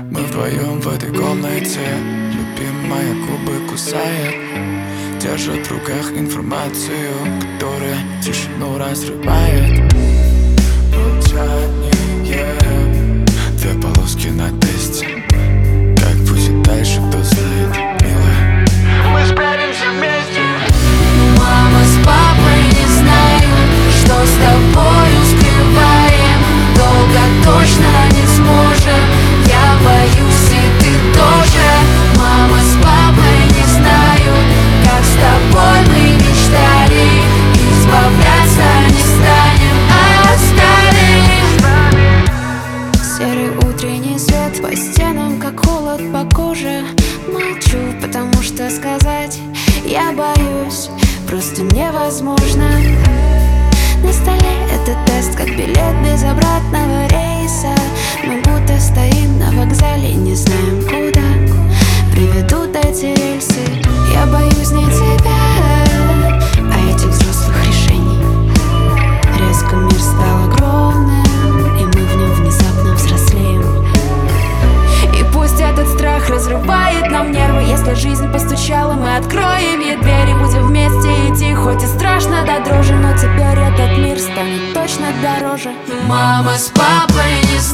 Мы вдвоем в этой комнате, любимая губы кусает, держит в руках информацию, которая тишину разрывает. Молчание, две полоски на тесте. Как будет дальше, кто знает, милая. Мы справимся вместе. Мама с папой не знают, что с тобою скрываем. Долго точно не сможем, я боюсь, и ты тоже. Мама с папой не знают, как с тобой мы мечтали. Избавляться не станем, оставим. Серый утренний свет по стенам, как холод по коже. Молчу, потому что сказать я боюсь, просто невозможно. На столе этот тест, как билет без обратного рейса. Мы будто стоим на вокзале, не знаем куда приведут эти рельсы. Я боюсь не тебя, а этих взрослых решений. Резко мир стал огромным, и мы в нем внезапно взрослеем. И пусть этот страх разрывает нам нервы, если жизнь постучала, мы откроем ей двери. Будем вместе идти, хоть и страшно до дрожи, но теперь этот мир станет точно дороже. Мама с папой не знают,